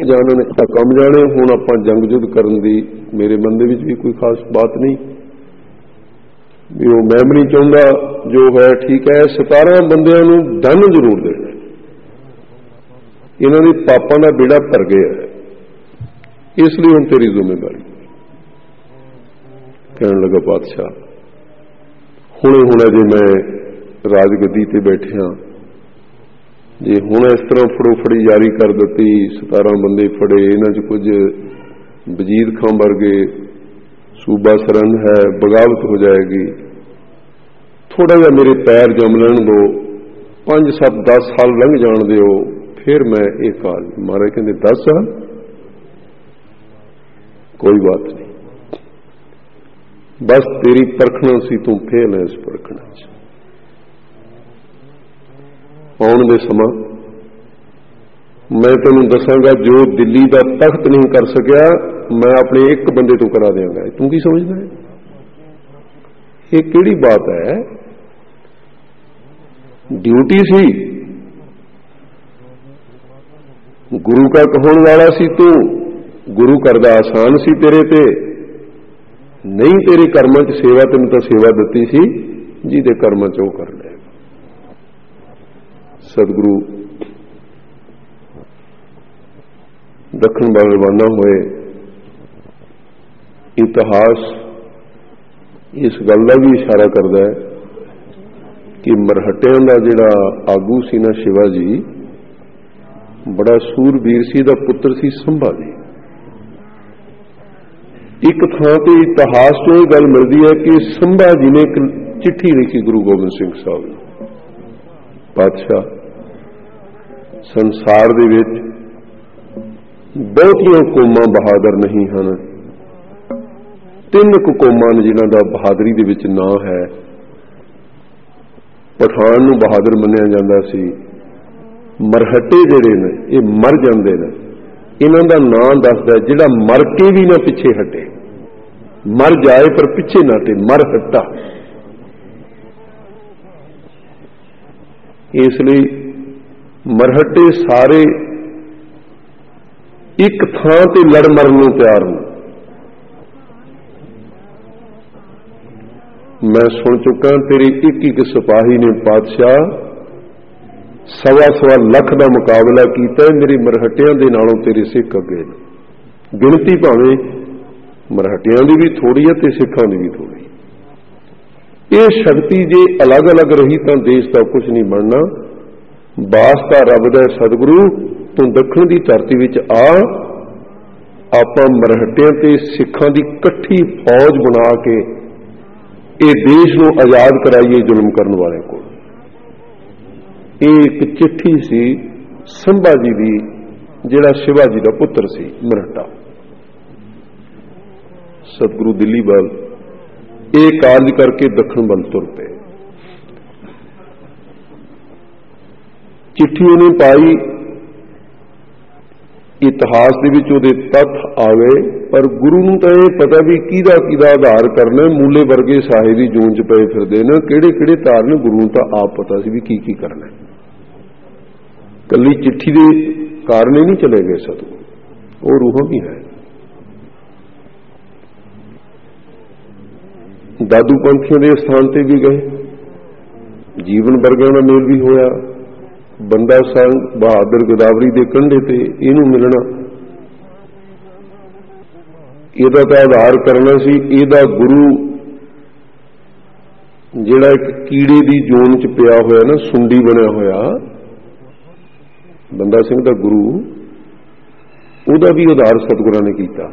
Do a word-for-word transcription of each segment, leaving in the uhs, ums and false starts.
जानन कम जाने। हुण आपां जंग युद्ध करन दी मेरे मन दे विच भी कोई खास बात नहीं भी वो मैं भी नहीं चाहुंदा जो है ठीक है। सतारह बंदियां नूं दंड जरूर देना, इन्हां दे पापां दा बेड़ा भर गया है, इसलिए हुण तेरी जिम्मेदारी। कहण लगा पातशाह हुणे हुणे जे मैं राजगद्दी ते बैठिया जे हुण इस तरह फड़ोफड़ी जारी कर दी, सतारह बंदे फड़े, इन्हां च कुछ वजीर खां वर्गे सूबा सरंद है, बगावत हो जाएगी, थोड़ा जा मेरे पैर जम लैण दो, पांच सत्त दस साल लंघ जाण दिओ, फिर मैं ये काल। महाराज कहते दस साल कोई बात नहीं, बस तेरी परखना सी, तू फेल है इस परखना च। आउण दे समा मैं तेनों दसांगा जो दिल्ली का तख्त नहीं कर सकिया मैं अपने एक बंदे तो करा देंगा। तू की समझदा है ये केड़ी बात है? ड्यूटी सी, गुरु का कहोण वाला सी तू, गुरु करदा आसान सी तेरे ते नहीं, तेरे कर्मां च सेवा तैनूं तां सेवा दित्ती सी, जिहदे कर्मां च ओह कर ले। सतगुरु दक्षिण ਵੱਲ रवाना होए। इतिहास इस गल का भी इशारा करता है कि मरहटियां का जिहड़ा आगू सी ना शिवाजी बड़ा सूरबीर सी, दा पुत्र सी संभा जी। एक थां ते इतिहास चों यह गल मिलती है कि संभा जी ने एक चिट्ठी लिखी गुरु गोबिंद सिंह साहब ने। पातशाह संसार दे विच बहुतियां कौमां बहादुर नहीं हैं, तीन कु कौमां ने जिन्हां दा बहादुरी दे विच नां है। पठान नूं बहादुर मन्निया जांदा सी, मरहटे जिहड़े ने ये मर जांदे ने, इन्हां दा नां दसदा जिहड़ा मर के भी ना पिछे हटे, मर जाए पर पिछे ना हटे, मर हटा। इसलिए मरहटे सारे एक थां ते लड़ मरन नूं तैयार ने। मैं सुन चुका तेरे एक एक सिपाही ने पातशाह सवा सवा लख का मुकाबला किया, मेरे मरहटियां दे नालों तेरे सिख अगे। गिणती भावें मरहटियां की भी थोड़ी है ते सिखां की भी थोड़ी। ये शक्ति जे अलग अलग रही तो देश का कुछ नहीं बनना। वास्ता रब दा सतगुरु तू दक्षिण की धरती विच आ, आपां मरहटियां ते सिखां की कट्ठी फौज बना के ये देश नूं आजाद कराइए जुल्म करने वाले को। एक चिट्ठी सी संभा जी की, जिहड़ा शिवाजी का पुत्र सी मरहटा। सतगुरु दिल्ली वाल एक कार्य करके दक्षिण वाल तुर पे। चिट्ठी उन्हें पाई, इतिहास दे विच उहदे तत्थ आ गए, पर गुरु नूं तां इह पता भी किहदा किहदा आधार करना। मूले वर्गे साहिब दी जून च पए फिरदे ने, किहड़े किहड़े तार ने, गुरु नूं तां आप पता सी भी की की करना। कल्ली चिट्ठी दे कारणे नहीं चले गए सतगुरु, वो रूहां भी है। दादू पंथियों के स्थान पर भी गए, जीवन वर्गों का मेल भी होया। बंदा संग बहादुर गोदावरी के कंढे ते इनू मिलना, इहदा तां आधार करना सी। इहदा गुरु जिहड़ा एक कीड़े की जोन च पिया होया ना, सुंडी बनया होया, बंदा सिंह दा गुरु, उहदा भी आधार सतगुरां ने कीता।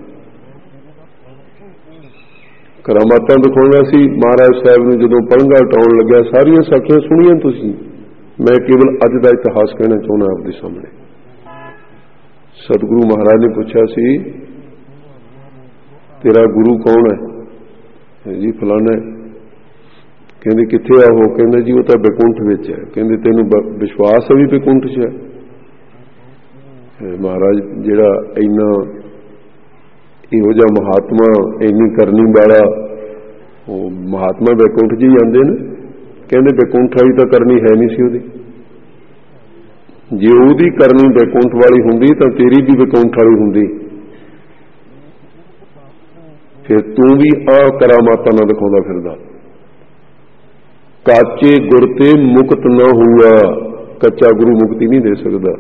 करामातां दिखाउंदा सी। महाराज साहब ने जदों पलंघा हटाउण लग्या, सारियां साखियां सुणियां तुसीं, मैं केवल अज का इतिहास कहना चाहना आपके सामने। सतगुरु महाराज ने पूछा सी तेरा गुरु कौन है? जी फलाना है। कहते कित्थे आ वो? कहते जी वो तो बैकुंठ विच है। कहते तेनू विश्वास है भी बैकुंठ च है? महाराज जिहड़ा इन्ना इहो जिहा महात्मा इन्नी करनी वाला वो महात्मा बैकुंठ जी आंदे ने। कहते बैकुंठ वाली तो करनी है नहीं सी उहदी। ਜੇ ਉਹਦੀ ਕਰਨੀ ਵੈਕੁੰਠ ਵਾਲੀ ਹੁੰਦੀ ਤਾਂ ਤੇਰੀ ਵੀ ਵੈਕੁੰਠ ਵਾਲੀ ਹੁੰਦੀ। ਫਿਰ ਤੂੰ ਵੀ ਆਹ ਕਰਾਮਾਤਾਂ ਨਾ ਦਿਖਾਉਂਦਾ ਫਿਰਦਾ। ਕਾਚੇ ਗੁਰ ਤੇ ਮੁਕਤ ਨਾ ਹੋਇਆ, ਕੱਚਾ ਗੁਰੂ ਮੁਕਤੀ ਨਹੀਂ ਦੇ ਸਕਦਾ।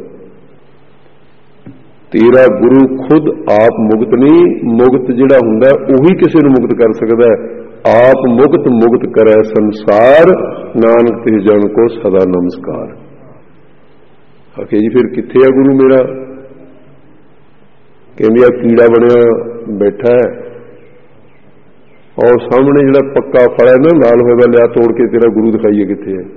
ਤੇਰਾ ਗੁਰੂ ਖੁਦ ਆਪ ਮੁਕਤ ਨਹੀਂ, ਮੁਕਤ ਜਿਹੜਾ ਹੁੰਦਾ ਉਹੀ ਕਿਸੇ ਨੂੰ ਮੁਕਤ ਕਰ ਸਕਦਾ ਹੈ। ਆਪ ਮੁਕਤ ਮੁਕਤ ਕਰੇ ਸੰਸਾਰ, ਨਾਨਕ ਤੇ ਜਨ ਕੋ ਸਦਾ ਨਮਸਕਾਰ। ਆਖੇ ਜੀ ਫਿਰ ਕਿੱਥੇ ਆ ਗੁਰੂ ਮੇਰਾ? ਕਹਿੰਦੇ ਆ ਕੀੜਾ ਬਣਿਆ ਬੈਠਾ ਹੈ, ਔਰ ਸਾਹਮਣੇ ਜਿਹੜਾ ਪੱਕਾ ਫਲ ਹੈ ਨਾ ਲਾਲ ਹੋਇਆ, ਲਿਆ ਤੋੜ ਕੇ ਤੇਰਾ ਗੁਰੂ ਦਿਖਾਈਏ ਕਿੱਥੇ ਹੈ।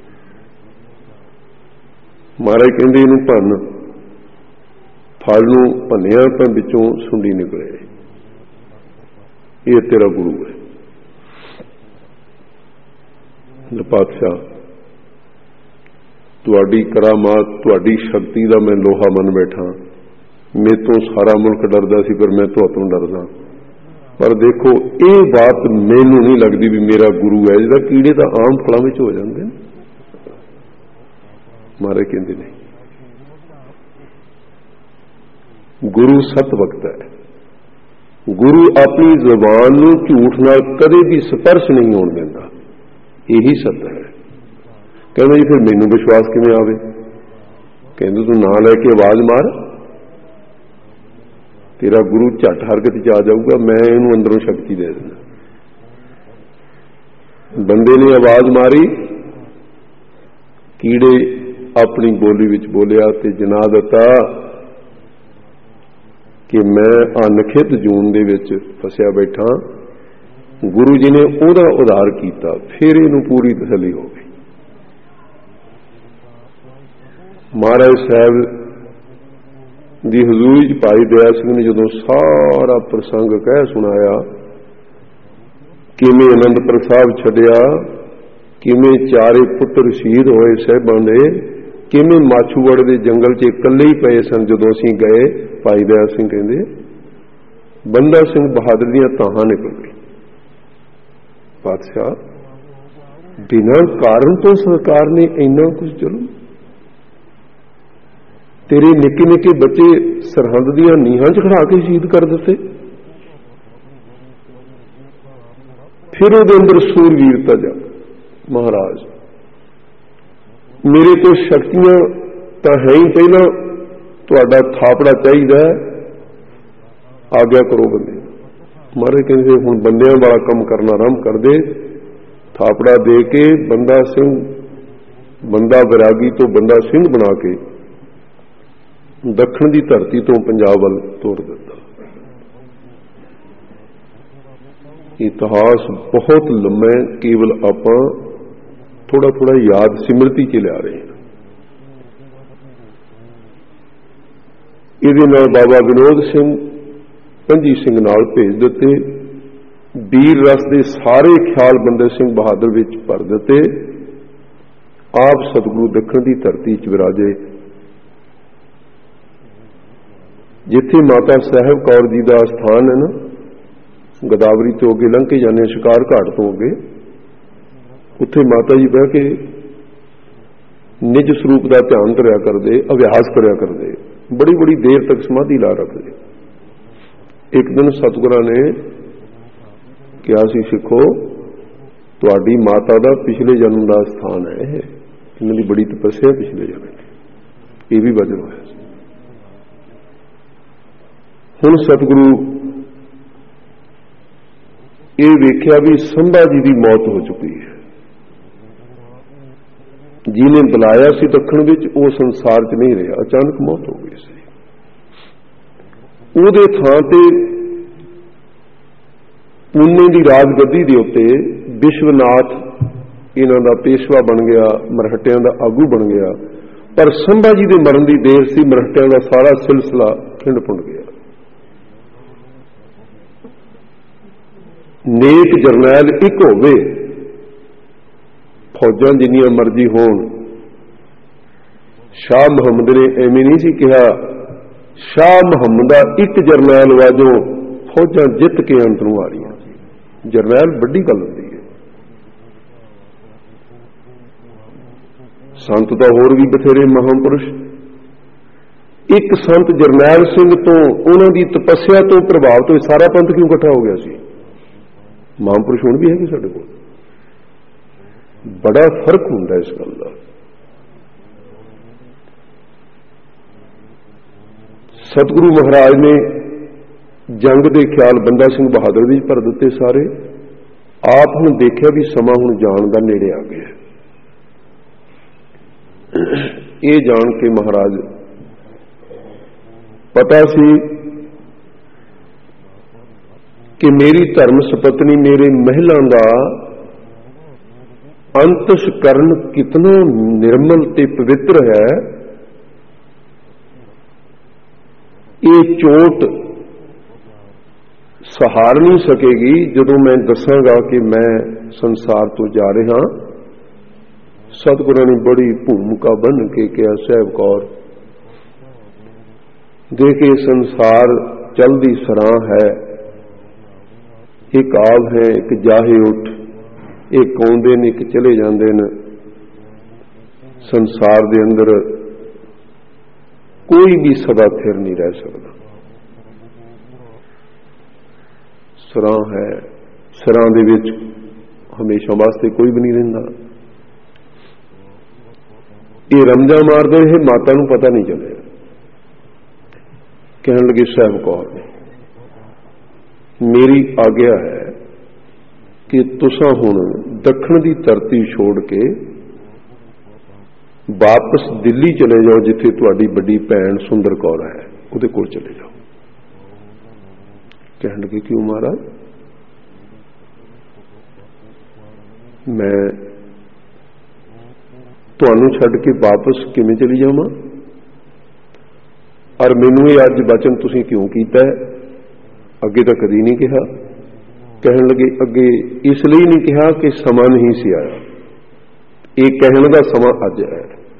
ਮਹਾਰਾਜ ਕਹਿੰਦੇ ਇਹਨੂੰ ਭੰਨ। ਫਲ ਨੂੰ ਭੰਨਿਆ ਤਾਂ ਵਿੱਚੋਂ ਸੁੰਡੀ ਨਿਕਲੇ, ਇਹ ਤੇਰਾ ਗੁਰੂ ਹੈ। ਪਾਤਸ਼ਾਹ ਤੁਹਾਡੀ ਕਰਾਮਾਤ, ਤੁਹਾਡੀ ਸ਼ਕਤੀ ਦਾ ਮੈਂ ਲੋਹਾ ਮੰਨ ਬੈਠਾ। ਮੇਰੇ ਤੋਂ ਸਾਰਾ ਮੁਲਕ ਡਰਦਾ ਸੀ, ਪਰ ਮੈਂ ਤੁਹਾਤੋਂ ਡਰਦਾ। ਪਰ ਦੇਖੋ ਇਹ ਬਾਤ ਮੈਨੂੰ ਨਹੀਂ ਲੱਗਦੀ ਵੀ ਮੇਰਾ ਗੁਰੂ ਹੈ। ਜਿਹਦਾ ਕੀੜੇ ਤਾਂ ਆਮ ਫਲਾਂ ਵਿੱਚ ਹੋ ਜਾਂਦੇ ਨੇ। ਮਾਰੇ ਕਹਿੰਦੇ ਨੇ ਗੁਰੂ ਸਤ ਵਕਤ ਹੈ। ਗੁਰੂ ਆਪਣੀ ਜ਼ੁਬਾਨ ਨੂੰ ਝੂਠ ਨਾਲ ਕਦੇ ਵੀ ਸਪਰਸ਼ ਨਹੀਂ ਹੋਣ ਦਿੰਦਾ, ਇਹੀ ਸਤ ਹੈ। ਕਹਿੰਦਾ ਜੀ ਫਿਰ ਮੈਨੂੰ ਵਿਸ਼ਵਾਸ ਕਿਵੇਂ ਆਵੇ? ਕਹਿੰਦੇ ਤੂੰ ਨਾਂ ਲੈ ਕੇ ਆਵਾਜ਼ ਮਾਰ, ਤੇਰਾ ਗੁਰੂ ਝੱਟ ਹਰਕਤ ਚ ਆ ਜਾਊਗਾ। ਮੈਂ ਇਹਨੂੰ ਅੰਦਰੋਂ ਸ਼ਕਤੀ ਦੇ ਦਿੰਦਾ। ਬੰਦੇ ਨੇ ਆਵਾਜ਼ ਮਾਰੀ, ਕੀੜੇ ਆਪਣੀ ਬੋਲੀ ਵਿੱਚ ਬੋਲਿਆ ਤੇ ਜਨਾ ਦਿੱਤਾ ਕਿ ਮੈਂ ਅਨਖਿਤ ਜੂਨ ਦੇ ਵਿੱਚ ਫਸਿਆ ਬੈਠਾ। ਗੁਰੂ ਜੀ ਨੇ ਉਹਦਾ ਉਧਾਰ ਕੀਤਾ, ਫਿਰ ਇਹਨੂੰ ਪੂਰੀ ਤਸੱਲੀ ਹੋ ਗਈ। ਮਹਾਰਾਜ ਸਾਹਿਬ ਦੀ ਹਜ਼ੂਰੀ ਚ ਭਾਈ ਦਇਆ ਸਿੰਘ ਨੇ ਜਦੋਂ ਸਾਰਾ ਪ੍ਰਸੰਗ ਕਹਿ ਸੁਣਾਇਆ, ਕਿਵੇਂ ਅਨੰਦਪੁਰ ਸਾਹਿਬ ਛੱਡਿਆ, ਕਿਵੇਂ ਚਾਰੇ ਪੁੱਤਰ ਸ਼ਹੀਦ ਹੋਏ ਸਾਹਿਬਾਂ ਦੇ, ਕਿਵੇਂ ਮਾਛੂਵਾੜੇ ਦੇ ਜੰਗਲ 'ਚ ਇਕੱਲੇ ਹੀ ਪਏ ਸਨ ਜਦੋਂ ਅਸੀਂ ਗਏ। ਭਾਈ ਦਇਆ ਸਿੰਘ ਕਹਿੰਦੇ ਬੰਦਾ ਸਿੰਘ ਬਹਾਦਰ ਦੀਆਂ ਤਾਹਾਂ ਨਿਕਲ ਗਈ। ਪਾਤਸ਼ਾਹ ਬਿਨਾਂ ਕਾਰਨ ਤੋਂ ਸਰਕਾਰ ਨੇ ਇੰਨਾ ਕੁਝ, ਚਲੋ ਤੇਰੇ ਨਿੱਕੇ ਨਿੱਕੇ ਬੱਚੇ ਸਰਹੰਦ ਦੀਆਂ ਨੀਹਾਂ 'ਚ ਖੜਾ ਕੇ ਸ਼ਹੀਦ ਕਰ ਦਿੱਤੇ। ਫਿਰ ਉਹਦੇ ਅੰਦਰ ਸੂਰਵੀਰਤਾ ਜਾ, ਮਹਾਰਾਜ ਮੇਰੇ ਕੋਲ ਸ਼ਕਤੀਆਂ ਤਾਂ ਹੈ ਹੀ, ਪਹਿਲਾਂ ਤੁਹਾਡਾ ਥਾਪੜਾ ਚਾਹੀਦਾ, ਆਗਿਆ ਕਰੋ ਬੰਦੇ। ਮਾਰੇ ਕਹਿੰਦੇ ਹੁਣ ਬੰਦਿਆਂ ਵਾਲਾ ਕੰਮ ਕਰਨਾ ਆਰੰਭ ਕਰ ਦੇ। ਥਾਪੜਾ ਦੇ ਕੇ ਬੰਦਾ ਸਿੰਘ, ਬੰਦਾ ਵਿਰਾਗੀ ਤੋਂ ਬੰਦਾ ਸਿੰਘ ਬਣਾ ਕੇ ਦੱਖਣ ਦੀ ਧਰਤੀ ਤੋਂ ਪੰਜਾਬ ਵੱਲ ਤੋਰ ਦਿੱਤਾ। ਇਤਿਹਾਸ ਬਹੁਤ ਲੰਮਾ, ਕੇਵਲ ਆਪਾਂ ਥੋੜਾ ਥੋੜਾ ਯਾਦ ਸਿਮਰਤੀ ਚ ਲਿਆ ਰਹੇ ਹਾਂ। ਇਹਦੇ ਨਾਲ ਬਾਬਾ ਵਿਨੋਦ ਸਿੰਘ ਪੰਜੀ ਸਿੰਘ ਨਾਲ ਭੇਜ ਦਿੱਤੇ। ਵੀਰ ਰਸ ਦੇ ਸਾਰੇ ਖਿਆਲ ਬੰਦੇ ਸਿੰਘ ਬਹਾਦਰ ਵਿੱਚ ਭਰ ਦਿੱਤੇ। ਆਪ ਸਤਿਗੁਰੂ ਦੱਖਣ ਦੀ ਧਰਤੀ ਚ ਵਿਰਾਜੇ, ਜਿੱਥੇ ਮਾਤਾ ਸਾਹਿਬ ਕੌਰ ਜੀ ਦਾ ਸਥਾਨ ਹੈ ਨਾ, ਗੋਦਾਵਰੀ ਤੋਂ ਅੱਗੇ ਲੰਘ ਕੇ ਜਾਂਦੇ ਸ਼ਿਕਾਰ ਘਾਟ ਤੋਂ ਅੱਗੇ, ਉੱਥੇ ਮਾਤਾ ਜੀ ਬਹਿ ਕੇ ਨਿਜ ਸਰੂਪ ਦਾ ਧਿਆਨ ਧਰਿਆ ਕਰਦੇ, ਅਭਿਆਸ ਕਰਿਆ ਕਰਦੇ, ਬੜੀ ਬੜੀ ਦੇਰ ਤੱਕ ਸਮਾਧੀ ਲਾ ਰੱਖਦੇ। ਇੱਕ ਦਿਨ ਸਤਿਗੁਰਾਂ ਨੇ ਕਿਹਾ ਸੀ, ਸਿੱਖੋ ਤੁਹਾਡੀ ਮਾਤਾ ਦਾ ਪਿਛਲੇ ਜਨਮ ਦਾ ਸਥਾਨ ਹੈ ਇਹ, ਇਹਨਾਂ ਦੀ ਬੜੀ ਤਪੱਸਿਆ ਪਿਛਲੇ ਜਨਮ, ਇਹ ਵੀ ਵਜਨ ਹੋਇਆ ਸੀ। ਹੁਣ ਸਤਿਗੁਰੂ ਇਹ ਵੇਖਿਆ ਵੀ ਸੰਭਾ ਜੀ ਦੀ ਮੌਤ ਹੋ ਚੁੱਕੀ ਹੈ। ਜਿਹਨੇ ਬੁਲਾਇਆ ਸੀ ਦੱਖਣ ਵਿੱਚ ਉਹ ਸੰਸਾਰ 'ਚ ਨਹੀਂ ਰਿਹਾ, ਅਚਾਨਕ ਮੌਤ ਹੋ ਗਈ ਸੀ। ਉਹਦੇ ਥਾਂ ਤੇ ਪੂਨੇ ਦੀ ਰਾਜਗੱਦੀ ਦੇ ਉੱਤੇ ਵਿਸ਼ਵਨਾਥ ਇਹਨਾਂ ਦਾ ਪੇਸ਼ਵਾ ਬਣ ਗਿਆ, ਮਰਹਟਿਆਂ ਦਾ ਆਗੂ ਬਣ ਗਿਆ। ਪਰ ਸੰਭਾ ਜੀ ਦੇ ਮਰਨ ਦੀ ਦੇਰ ਸੀ, ਮਰਹਟਿਆਂ ਦਾ ਸਾਰਾ ਸਿਲਸਿਲਾ ਖਿੰਡ ਪੁੰਡ ਗਿਆ। ਨੇਕ ਜਰਨੈਲ ਇੱਕ ਹੋਵੇ, ਫੌਜਾਂ ਜਿੰਨੀਆਂ ਮਰਜ਼ੀ ਹੋਣ। ਸ਼ਾਹ ਮੁਹੰਮਦ ਨੇ ਐਵੇਂ ਨਹੀਂ ਸੀ ਕਿਹਾ, ਸ਼ਾਹ ਮੁਹੰਮਦ ਦਾ ਇੱਕ ਜਰਨੈਲ ਵਾਜੋਂ ਫੌਜਾਂ ਜਿੱਤ ਕੇ ਅੰਤ ਨੂੰ ਆ ਰਹੀਆਂ। ਜਰਨੈਲ ਵੱਡੀ ਗੱਲ ਹੁੰਦੀ ਹੈ। ਸੰਤ ਤਾਂ ਹੋਰ ਵੀ ਬਥੇਰੇ ਮਹਾਂਪੁਰਸ਼ ਇੱਕ ਸੰਤ ਜਰਨੈਲ ਸਿੰਘ ਤੋਂ, ਉਹਨਾਂ ਦੀ ਤਪੱਸਿਆ ਤੋਂ ਪ੍ਰਭਾਵਿਤ ਹੋਏ ਸਾਰਾ ਪੰਥ ਕਿਉਂ ਇਕੱਠਾ ਹੋ ਗਿਆ ਸੀ? ਮਹਾਂਪੁਰਸ਼ ਹੁਣ ਵੀ ਹੈਗੇ ਸਾਡੇ ਕੋਲ। ਬੜਾ ਫਰਕ ਹੁੰਦਾ ਇਸ ਗੱਲ ਦਾ। ਸਤਿਗੁਰੂ ਮਹਾਰਾਜ ਨੇ ਜੰਗ ਦੇ ਖਿਆਲ ਬੰਦਾ ਸਿੰਘ ਬਹਾਦਰ ਦੀ ਭਰ ਦਿੱਤੇ ਸਾਰੇ। ਆਪ ਹੁਣ ਦੇਖਿਆ ਵੀ ਸਮਾਂ ਹੁਣ ਜਾਣ ਦਾ ਨੇੜੇ ਆ ਗਿਆ। ਇਹ ਜਾਣ ਕੇ ਮਹਾਰਾਜ ਪਤਾ ਸੀ ਕਿ ਮੇਰੀ ਧਰਮ ਸੁਪਤਨੀ ਮੇਰੇ ਮਹਿਲਾਂ ਦਾ ਅੰਤਸ਼ਕਰਨ ਕਿਤਨਾ ਨਿਰਮਲ ਤੇ ਪਵਿੱਤਰ ਹੈ। ਇਹ ਚੋਟ ਸਹਾਰ ਨਹੀਂ ਸਕੇਗੀ ਜਦੋਂ ਮੈਂ ਦੱਸਾਂਗਾ ਕਿ ਮੈਂ ਸੰਸਾਰ ਤੋਂ ਜਾ ਰਿਹਾ। ਸਤਿਗੁਰਾਂ ਨੇ ਬੜੀ ਭੂਮਿਕਾ ਬੰਨ੍ਹ ਕੇ ਕਿਹਾ, ਸਾਹਿਬ ਕੌਰ ਦੇਖੇ ਸੰਸਾਰ ਚਲਦੀ ਸਰਾਂ ਹੈ, ਇੱਕ ਆਵ ਹੈ ਇੱਕ ਜਾਹੇ ਉੱਠ, ਇੱਕ ਆਉਂਦੇ ਨੇ ਇੱਕ ਚਲੇ ਜਾਂਦੇ ਨੇ। ਸੰਸਾਰ ਦੇ ਅੰਦਰ ਕੋਈ ਵੀ ਸਦਾ ਥਿਰ ਨਹੀਂ ਰਹਿ ਸਕਦਾ। ਸਰਾਂ ਹੈ, ਸਰਾਂ ਦੇ ਵਿੱਚ ਹਮੇਸ਼ਾ ਵਾਸਤੇ ਕੋਈ ਵੀ ਨਹੀਂ ਰਹਿੰਦਾ। ਇਹ ਰਮਜਾ ਮਾਰਦੇ ਇਹ ਮਾਤਾ ਨੂੰ ਪਤਾ ਨਹੀਂ ਚੱਲਿਆ। ਕਹਿਣ ਲੱਗੇ, ਸਾਹਿਬ ਕੌਰ ਨੇ ਮੇਰੀ ਆਗਿਆ ਹੈ ਕਿ ਤੁਸਾਂ ਹੁਣ ਦੱਖਣ ਦੀ ਧਰਤੀ ਛੋੜ ਕੇ ਵਾਪਸ ਦਿੱਲੀ ਚਲੇ ਜਾਓ, ਜਿੱਥੇ ਤੁਹਾਡੀ ਵੱਡੀ ਭੈਣ ਸੁੰਦਰ ਕੌਰ ਹੈ, ਉਹਦੇ ਕੋਲ ਚਲੇ ਜਾਓ। ਕਹਿਣ ਲੱਗੇ, ਕਿਉਂ ਮਹਾਰਾਜ? ਮੈਂ ਤੁਹਾਨੂੰ ਛੱਡ ਕੇ ਵਾਪਸ ਕਿਵੇਂ ਚਲੀ ਜਾਵਾਂ? ਔਰ ਮੈਨੂੰ ਇਹ ਅੱਜ ਬਚਨ ਤੁਸੀਂ ਕਿਉਂ ਕੀਤਾ? ਅੱਗੇ ਤਾਂ ਕਦੀ ਨਹੀਂ ਕਿਹਾ। ਕਹਿਣ ਲੱਗੇ, ਅੱਗੇ ਇਸ ਲਈ ਨਹੀਂ ਕਿਹਾ ਕਿ ਸਮਾਂ ਨਹੀਂ ਸੀ ਆਇਆ, ਇਹ ਕਹਿਣ ਦਾ ਸਮਾਂ ਅੱਜ ਹੈ।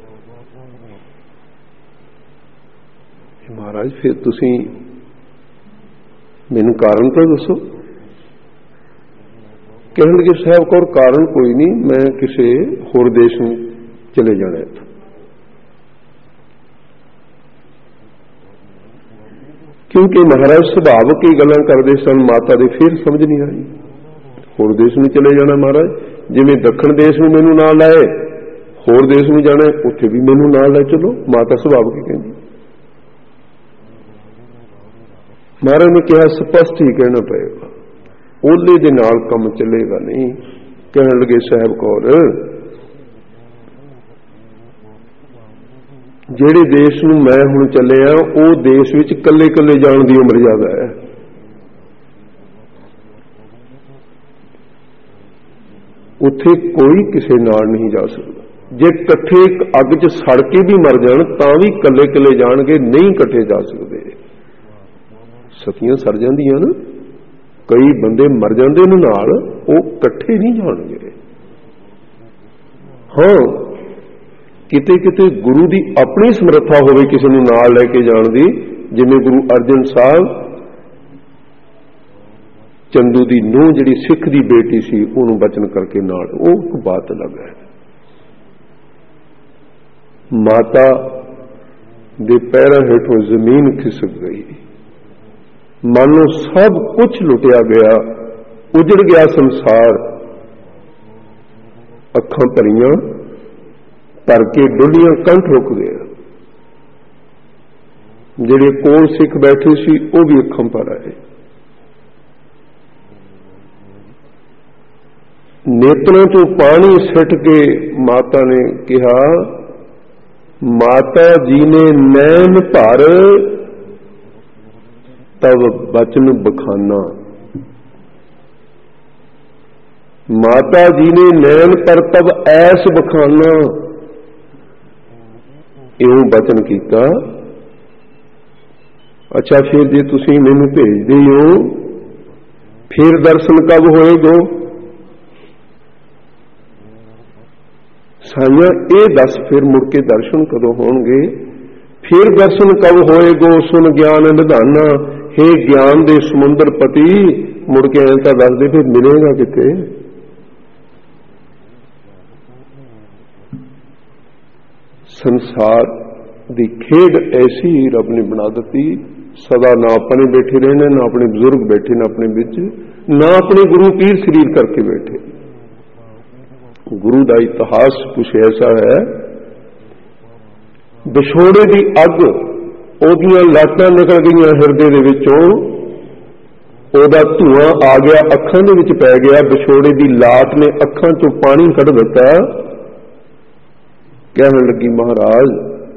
ਮਹਾਰਾਜ ਫਿਰ ਤੁਸੀਂ ਮੈਨੂੰ ਕਾਰਨ ਤਾਂ ਦੱਸੋ। ਕਹਿਣ ਲੱਗੇ, ਸਾਹਿਬ ਕੌਰ ਕਾਰਨ ਕੋਈ ਨਹੀਂ, ਮੈਂ ਕਿਸੇ ਹੋਰ ਦੇਸ਼ ਨੂੰ ਚਲੇ ਜਾਣਾ ਹੈ। ਕਿਉਂਕਿ ਮਹਾਰਾਜ ਸੁਭਾਵਕ ਹੀ ਗੱਲਾਂ ਕਰਦੇ ਸਨ। ਮਾਤਾ ਦੇ ਫਿਰ ਸਮਝ ਨਹੀਂ ਆਈ। ਹੋਰ ਦੇਸ਼ ਨੂੰ ਚਲੇ ਜਾਣਾ ਮਹਾਰਾਜ, ਜਿਵੇਂ ਦੱਖਣ ਦੇਸ਼ ਨੂੰ ਮੈਨੂੰ ਨਾਲ ਲਾਏ, ਹੋਰ ਦੇਸ਼ ਨੂੰ ਜਾਣਾ ਉੱਥੇ ਵੀ ਮੈਨੂੰ ਨਾਲ ਲੈ ਚਲੋ। ਮਾਤਾ ਸੁਭਾਵਕ ਹੀ ਕਹਿੰਦੀ। ਮਹਾਰਾਜ ਨੇ ਕਿਹਾ, ਸਪਸ਼ਟ ਹੀ ਕਹਿਣਾ ਪਏਗਾ, ਉਹਲੇ ਦੇ ਨਾਲ ਕੰਮ ਚੱਲੇਗਾ ਨਹੀਂ। ਕਹਿਣ ਲੱਗੇ, ਸਾਹਿਬ ਕੌਰ ਜਿਹੜੇ ਦੇਸ਼ ਨੂੰ ਮੈਂ ਹੁਣ ਚੱਲਿਆ ਉਹ ਦੇਸ਼ ਵਿੱਚ ਕੱਲੇ ਕੱਲੇ ਜਾਣ ਦੀ ਮਰਜ਼ਾਦਾ ਹੈ। ਉੱਥੇ ਕੋਈ ਕਿਸੇ ਨਾਲ ਨਹੀਂ ਜਾ ਸਕਦਾ। ਜੇ ਇਕੱਠੇ ਇੱਕ ਅੱਗ 'ਚ ਸੜ ਕੇ ਵੀ ਮਰ ਜਾਣ ਤਾਂ ਵੀ ਕੱਲੇ ਕੱਲੇ ਜਾਣਗੇ, ਨਹੀਂ ਇਕੱਠੇ ਜਾ ਸਕਦੇ। ਸਤੀਆਂ ਸੜ ਜਾਂਦੀਆਂ ਨਾ, ਕਈ ਬੰਦੇ ਮਰ ਜਾਂਦੇ ਨੇ ਨਾਲ, ਉਹ ਇਕੱਠੇ ਨਹੀਂ ਜਾਣਗੇ। ਹਾਂ, ਕਿਤੇ ਕਿਤੇ ਗੁਰੂ ਦੀ ਆਪਣੀ ਸਮਰੱਥਾ ਹੋਵੇ ਕਿਸੇ ਨੂੰ ਨਾਲ ਲੈ ਕੇ ਜਾਣ ਦੀ, ਜਿਵੇਂ ਗੁਰੂ ਅਰਜਨ ਸਾਹਿਬ ਚੰਦੂ ਦੀ ਨੂੰਹ ਜਿਹੜੀ ਸਿੱਖ ਦੀ ਬੇਟੀ ਸੀ ਉਹਨੂੰ ਬਚਨ ਕਰਕੇ ਨਾਲ, ਉਹ ਇੱਕ ਬਾਤ ਅਲੱਗ ਹੈ। ਮਾਤਾ ਦੇ ਪੈਰਾਂ ਹੇਠੋਂ ਜ਼ਮੀਨ ਖਿਸਕ ਗਈ, ਮਨ ਨੂੰ ਸਭ ਕੁਝ ਲੁੱਟਿਆ ਗਿਆ, ਉਜੜ ਗਿਆ ਸੰਸਾਰ। ਅੱਖਾਂ ਭਰੀਆਂ ਭਰ ਕੇ ਡੁੱਲੀਆਂ, ਕੰਠ ਰੁਕ ਗਿਆ। ਜਿਹੜੇ ਕੋਲ ਸਿੱਖ ਬੈਠੇ ਸੀ ਉਹ ਵੀ ਅੱਖਾਂ ਭਰ ਆਏ। ਨੇਤਰਾਂ ਤੋਂ ਪਾਣੀ ਸਿੱਟ ਕੇ ਮਾਤਾ ਨੇ ਕਿਹਾ, ਮਾਤਾ ਜੀ ਨੇ ਨੈਣ ਭਰ ਤਬ ਬਚਨ ਬਖਾਨਾ। ਮਾਤਾ ਜੀ ਨੇ ਨੈਣ ਪਰ ਤਬ ਐਸ ਬਖਾਨਾ, ਇਉਂ ਬਚਨ ਕੀਤਾ। ਅੱਛਾ, ਫਿਰ ਜੇ ਤੁਸੀਂ ਮੈਨੂੰ ਭੇਜਦੇ ਹੋ ਫਿਰ ਦਰਸ਼ਨ ਕਬ ਹੋਏਗਾ? ਸਾਈਆਂ ਇਹ ਦੱਸ ਫਿਰ ਮੁੜ ਕੇ ਦਰਸ਼ਨ ਕਦੋਂ ਹੋਣਗੇ? ਫਿਰ ਦਰਸ਼ਨ ਕਬ ਹੋਏਗੋ? ਸੁਨ ਗਿਆਨ ਨਿਧਾਨਾ, हे ਗਿਆਨ ਦੇ ਸਮੁੰਦਰ ਪਤੀ, ਮੁੜ ਕੇ ਐਂ ਤਾਂ ਦੱਸਦੇ ਫਿਰ ਮਿਲੇਗਾ ਕਿਤੇ? ਸੰਸਾਰ ਦੀ ਖੇਡ ਐਸੀ ਰੱਬ ਨੇ ਬਣਾ ਦਿੱਤੀ, ਸਦਾ ਨਾ ਆਪਣੇ ਬੈਠੇ ਰਹਿਣੇ, ਨਾ ਆਪਣੇ ਬਜ਼ੁਰਗ ਬੈਠੇ, ਨਾ ਆਪਣੇ ਵਿੱਚ, ਨਾ ਆਪਣੇ ਗੁਰੂ ਪੀਰ ਸਰੀਰ ਕਰਕੇ ਬੈਠੇ। ਗੁਰੂ ਦਾ ਇਤਿਹਾਸ ਕੁਛ ਐਸਾ ਹੈ, ਵਿਛੋੜੇ ਦੀ ਅੱਗ, ਉਹਦੀਆਂ ਲਾਟਾਂ ਨਿਕਲ ਗਈਆਂ ਹਿਰਦੇ ਦੇ ਵਿੱਚੋਂ, ਉਹਦਾ ਧੂਆਂ ਆ ਗਿਆ, ਅੱਖਾਂ ਦੇ ਵਿੱਚ ਪੈ ਗਿਆ, ਵਿਛੋੜੇ ਦੀ ਲਾਟ ਨੇ ਅੱਖਾਂ ਚੋਂ ਪਾਣੀ ਕੱਢ ਦਿੱਤਾ। ਕਹਿਣ ਲੱਗੀ, ਮਹਾਰਾਜ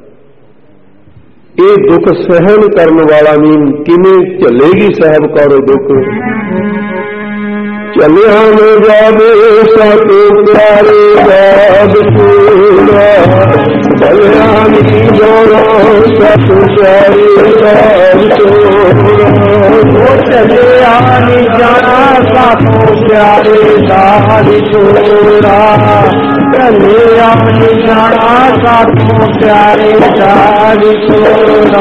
ਇਹ ਦੁੱਖ ਸਹਿਣ ਕਰਨ ਵਾਲਾ ਨਹੀਂ, ਕਿਵੇਂ ਝੱਲੇਗੀ ਸਾਹਿਬ ਕੌਰ ਦੁੱਖ। ਚੱਲਿਆ न ਜਾਵੇ ਸਾਤੋਂ ਪਿਆਰੇ ਬਾਦ ਸੂਰਾ, ਚੱਲਿਆ ਨਹੀਂ ਜਾਣਾ ਸਾਤੋਂ ਪਿਆਰੇ ਬਾਦ ਸੂਰਾ, ਉਹ ਚੱਲਿਆ ਨਹੀਂ ਜਾਣਾ ਸਾਤੋਂ ਪਿਆਰੇ ਬਾਦ ਸੂਰਾ, ਚੱਲਿਆ ਨਹੀਂ ਜਾਣਾ ਸਾਤੋਂ ਪਿਆਰੇ ਬਾਦ ਸੂਰਾ।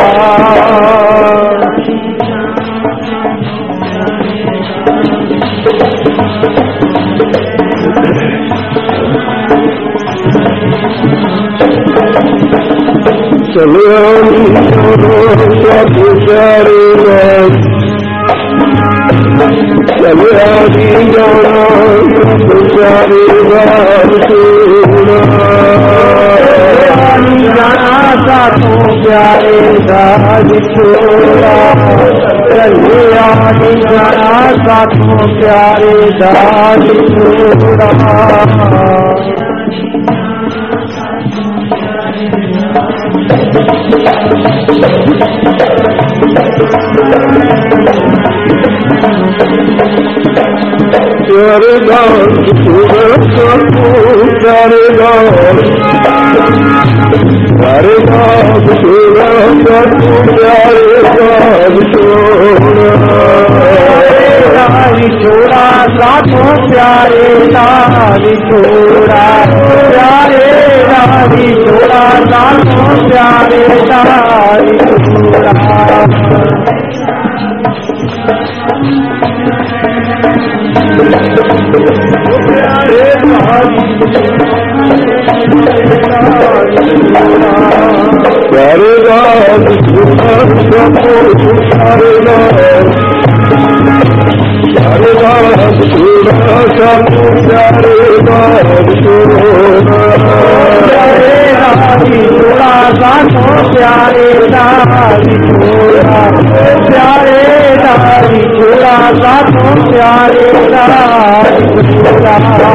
ਚੱਲਿਆ ਨਹੀਂ ਜਾਣਾ ਸਾਤੋਂ ਪਿਆਰੇ ਬਾਦ, ਚੱਲਿਆ ਨਹੀਂ ਜਾਣਾ ਸਾਤੋਂ ਪਿਆਰੇ ਬਾਦ ਸੂਰਾ, ਨਹੀਂ ਜਾਣਾ ਸਾਤੋਂ ਪਿਆਰੇ ਬਾਦ ਸੂਰਾ, ਚੱਲਿਆ ਨਹੀਂ ਜਾਣਾ ਸਾਤੋਂ ਪਿਆਰੇ ਬਾਦ ਸੂਰਾ। प्यारे दास प्यारे दास प्यारे दास सोना प्यारे दास सोना साधु प्यारे दास सोना प्यारे दास सोना साधु प्यारे दास सोना। प्यारे दास प्यारे दास प्यारे दास सोना साधु प्यारे दास सोना, प्यारे दास सोना साधु प्यारे दास सोना, प्यारे दास सोना साधु प्यारे दास सोना।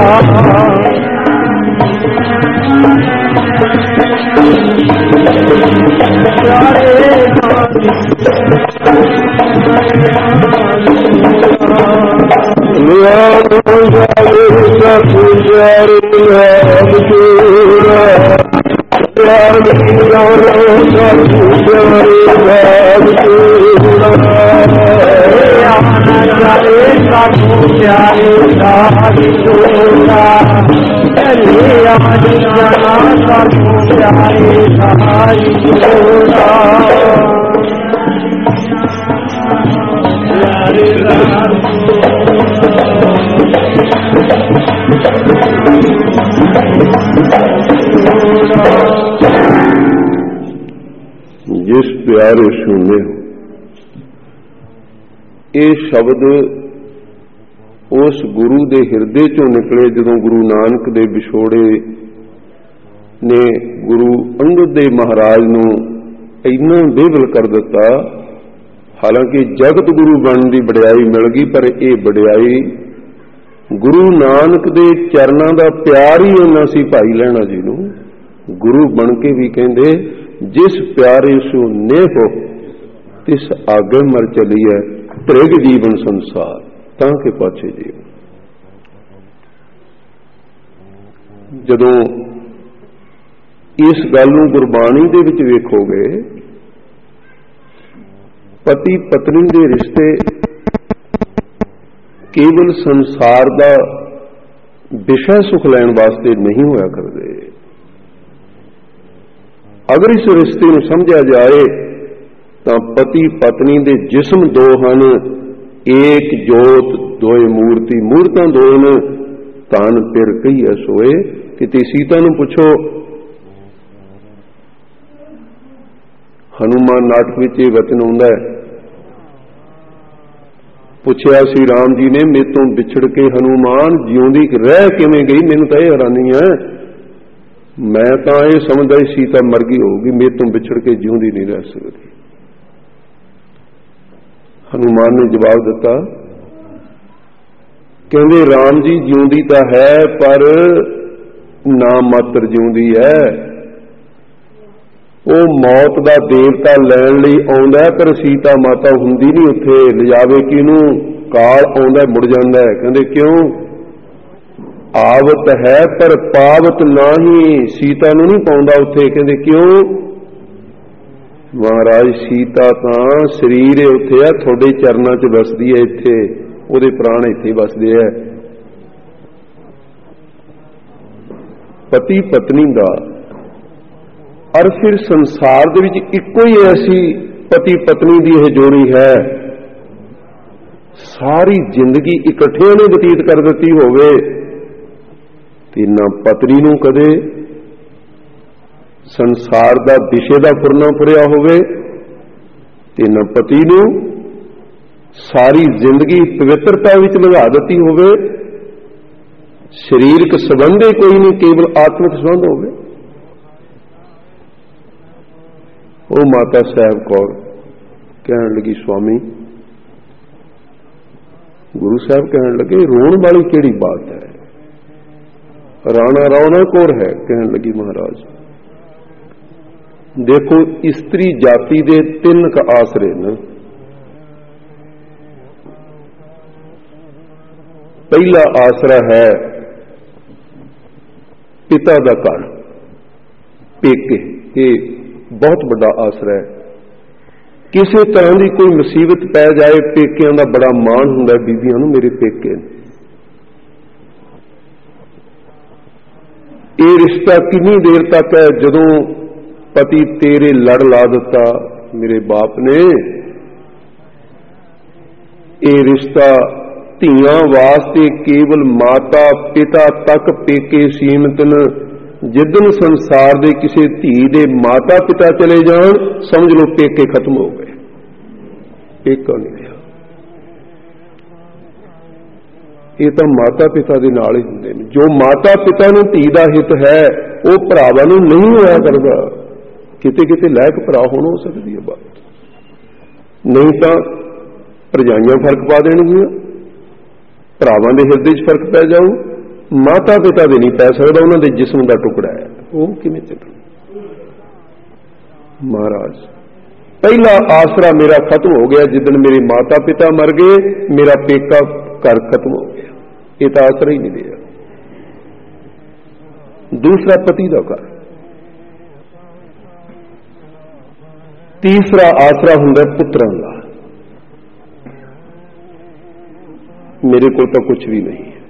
जिस प्यारे सुने ये शब्द उस गुरु दे हिरदे चों निकले जदों गुरु नानक दे विछोड़े ने गुरु अंगद देव महाराज नूं इन्ना बेवल कर दिता। हालांकि जगत गुरु बनने की वडियाई मिल गई, पर यह वडियाई गुरु नानक दे चरनां दा प्यार ही उन्ना सी भाई लैणा जी नूं। गुरु बन के भी कहंदे जिस प्यारे सो नेह हो तिस आगे मर चली है, त्रिग जीवन संसार तां के पाछे जीवन। जदों इस गल नूं गुरबाणी दे विच वेखोगे, पति पत्नी दे रिश्ते केवल संसार दा विषय सुख लैण वास्ते नहीं होया करदे। अगर इस रिश्ते नूं समझा जाए तां पति पत्नी दे जिस्म दो हन, एक जोत दोए मूर्ति, मूर्तां दो न तान तिर कही सोए। किते सीता नूं पुछो ਹਨੂਮਾਨ ਨਾਟਕ ਵਿੱਚ ਇਹ ਵਚਨ ਆਉਂਦਾ ਹੈ। ਪੁੱਛਿਆ ਸੀ ਰਾਮ ਜੀ ਨੇ, ਮੇਰੇ ਤੋਂ ਵਿਛੜ ਕੇ ਹਨੂਮਾਨ ਜਿਉਂਦੀ ਰਹਿ ਕਿਵੇਂ ਗਈ? ਮੈਨੂੰ ਤਾਂ ਇਹ ਹੈਰਾਨੀ ਹੈ, ਮੈਂ ਤਾਂ ਇਹ ਸਮਝਦਾ ਸੀ ਸੀਤਾ ਮਰ ਗਈ ਹੋਊਗੀ, ਮੇਰੇ ਤੋਂ ਵਿਛੜ ਕੇ ਜਿਉਂਦੀ ਨਹੀਂ ਰਹਿ ਸਕਦੀ। ਹਨੂਮਾਨ ਨੇ ਜਵਾਬ ਦਿੱਤਾ, ਕਹਿੰਦੇ ਰਾਮ ਜੀ ਜਿਉਂਦੀ ਤਾਂ ਹੈ ਪਰ ਨਾਮ ਮਾਤਰ ਜਿਉਂਦੀ ਹੈ। ਉਹ ਮੌਤ ਦਾ ਦੇਵਤਾ ਲੈਣ ਲਈ ਆਉਂਦਾ, ਪਰ ਸੀਤਾ ਮਾਤਾ ਹੁੰਦੀ ਨਹੀਂ ਉੱਥੇ, ਲਿਜਾਵੇ ਕਿਹਨੂੰ? ਕਾਲ ਆਉਂਦਾ ਮੁੜ ਜਾਂਦਾ। ਕਹਿੰਦੇ ਕਿਉਂ? ਆਵਤ ਹੈ ਪਰ ਪਾਵਤ ਨਹੀਂ, ਸੀਤਾ ਨੂੰ ਨਹੀਂ ਪਾਉਂਦਾ ਉੱਥੇ। ਕਹਿੰਦੇ ਕਿਉਂ? ਮਹਾਰਾਜ ਸੀਤਾ ਤਾਂ ਸਰੀਰ ਉੱਥੇ ਆ, ਤੁਹਾਡੇ ਚਰਨਾਂ 'ਚ ਵਸਦੀ ਹੈ, ਇੱਥੇ ਉਹਦੇ ਪ੍ਰਾਣ ਇੱਥੇ ਵਸਦੇ ਹੈ। ਪਤੀ ਪਤਨੀ ਦਾ ਔਰ ਫਿਰ ਸੰਸਾਰ ਦੇ ਵਿੱਚ ਇੱਕੋ ਹੀ ਐਸੀ ਪਤੀ ਪਤਨੀ ਦੀ ਇਹ ਜੋੜੀ ਹੈ, ਸਾਰੀ ਜ਼ਿੰਦਗੀ ਇਕੱਠਿਆਂ ਨੇ ਬਤੀਤ ਕਰ ਦਿੱਤੀ ਹੋਵੇ ਤੇ ਨਾ ਪਤਨੀ ਨੂੰ ਕਦੇ ਸੰਸਾਰ ਦਾ ਵਿਸ਼ੇ ਦਾ ਫੁਰਨਾ ਫੁਰਿਆ ਹੋਵੇ ਤੇ ਨਾ ਪਤੀ ਨੂੰ ਸਾਰੀ ਜ਼ਿੰਦਗੀ ਪਵਿੱਤਰਤਾ ਵਿੱਚ ਲਗਾ ਦਿੱਤੀ ਹੋਵੇ। ਸਰੀਰਕ ਸੰਬੰਧ ਹੀ ਕੋਈ ਨਹੀਂ, ਕੇਵਲ ਆਤਮਿਕ ਸੰਬੰਧ ਹੋਵੇ। ਉਹ ਮਾਤਾ ਸਾਹਿਬ ਕੌਰ ਕਹਿਣ ਲੱਗੀ, ਸਵਾਮੀ, ਗੁਰੂ ਸਾਹਿਬ ਕਹਿਣ ਲੱਗੇ, ਰੋਣ ਵਾਲੀ ਕਿਹੜੀ ਬਾਤ ਹੈ? ਰਾਣਾ ਰੌਣਾ ਕੌਰ ਹੈ। ਕਹਿਣ ਲੱਗੀ, ਮਹਾਰਾਜ ਦੇਖੋ, ਇਸਤਰੀ ਜਾਤੀ ਦੇ ਤਿੰਨ ਕ ਆਸਰੇ ਨੇ। ਪਹਿਲਾ ਆਸਰਾ ਹੈ ਪਿਤਾ ਦਾ ਘਰ, ਪੇਕੇ। ਇਹ ਬਹੁਤ ਵੱਡਾ ਆਸਰਾ ਹੈ। ਕਿਸੇ ਤਰ੍ਹਾਂ ਦੀ ਕੋਈ ਮੁਸੀਬਤ ਪੈ ਜਾਏ, ਪੇਕਿਆਂ ਦਾ ਬੜਾ ਮਾਣ ਹੁੰਦਾ ਬੀਬੀਆਂ ਨੂੰ, ਮੇਰੇ ਪੇਕੇ। ਇਹ ਰਿਸ਼ਤਾ ਕਿੰਨੀ ਦੇਰ ਤੱਕ ਹੈ? ਜਦੋਂ ਪਤੀ ਤੇਰੇ ਲੜ ਲਾ ਦਿੱਤਾ ਮੇਰੇ ਬਾਪ ਨੇ, ਇਹ ਰਿਸ਼ਤਾ ਧੀਆਂ ਵਾਸਤੇ ਕੇਵਲ ਮਾਤਾ ਪਿਤਾ ਤੱਕ ਪੇਕੇ ਸੀਮਿਤ ਨੇ। ਜਿੱਦਨ ਸੰਸਾਰ ਦੇ ਕਿਸੇ ਧੀ ਦੇ ਮਾਤਾ ਪਿਤਾ ਚਲੇ ਜਾਣ, ਸਮਝ ਲਓ ਪੇਕੇ ਖਤਮ ਹੋ ਗਏ, ਪੇਕਾ ਨਹੀਂ ਰਿਹਾ। ਇਹ ਤਾਂ ਮਾਤਾ ਪਿਤਾ ਦੇ ਨਾਲ ਹੀ ਹੁੰਦੇ ਨੇ। ਜੋ ਮਾਤਾ ਪਿਤਾ ਨੂੰ ਧੀ ਦਾ ਹਿੱਤ ਹੈ, ਉਹ ਭਰਾਵਾਂ ਨੂੰ ਨਹੀਂ ਹੋਇਆ ਕਰਦਾ। ਕਿਤੇ ਕਿਤੇ ਲਾਇਕ ਭਰਾ ਹੋਣ ਹੋ ਸਕਦੀ ਹੈ ਬਾਤ, ਨਹੀਂ ਤਾਂ ਭਰਜਾਈਆਂ ਫਰਕ ਪਾ ਦੇਣਗੀਆਂ, ਭਰਾਵਾਂ ਦੇ ਹਿਰਦੇ 'ਚ ਫਰਕ ਪੈ ਜਾਊ। ਮਾਤਾ ਪਿਤਾ ਦੇ ਨਹੀਂ ਪੈ ਸਕਦਾ, ਉਹਨਾਂ ਦੇ ਜਿਸਮ ਦਾ ਟੁਕੜਾ ਹੈ, ਉਹ ਕਿਵੇਂ ਚੱਲੂ? ਮਹਾਰਾਜ ਪਹਿਲਾ ਆਸਰਾ ਮੇਰਾ ਖਤਮ ਹੋ ਗਿਆ ਜਿੱਦਣ ਮੇਰੇ ਮਾਤਾ ਪਿਤਾ ਮਰ ਗਏ, ਮੇਰਾ ਪੇਕਾ ਘਰ ਖਤਮ ਹੋ ਗਿਆ। ਇਹ ਤਾਂ ਆਸਰਾ ਹੀ ਨਹੀਂ ਰਿਹਾ। ਦੂਸਰਾ ਪਤੀ ਦਾ ਘਰ, ਤੀਸਰਾ ਆਸਰਾ ਹੁੰਦਾ ਪੁੱਤਰਾਂ ਦਾ। ਮੇਰੇ ਕੋਲ ਤਾਂ ਕੁਝ ਵੀ ਨਹੀਂ ਹੈ।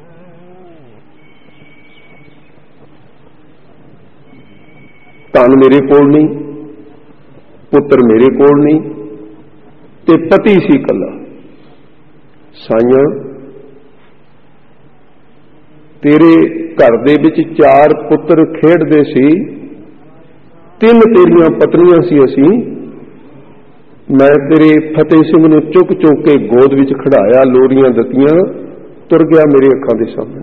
ਧਨ ਮੇਰੇ ਕੋਲ ਨਹੀਂ, ਪੁੱਤਰ ਮੇਰੇ ਕੋਲ ਨਹੀਂ, ਤੇ ਪਤੀ ਸੀ ਇਕੱਲਾ। ਸਾਈਆਂ, ਤੇਰੇ ਘਰ ਦੇ ਵਿੱਚ ਚਾਰ ਪੁੱਤਰ ਖੇਡਦੇ ਸੀ, ਤਿੰਨ ਤੇਰੀਆਂ ਪਤਨੀਆਂ ਸੀ। ਅਸੀਂ ਮੈਂ ਤੇਰੇ ਫਤਿਹ ਸਿੰਘ ਨੂੰ ਚੁੱਕ ਚੁੱਕ ਕੇ ਗੋਦ ਵਿੱਚ ਖੜਾਇਆ, ਲੋਰੀਆਂ ਦਿੱਤੀਆਂ, ਤੁਰ ਗਿਆ ਮੇਰੇ ਅੱਖਾਂ ਦੇ ਸਾਹਮਣੇ।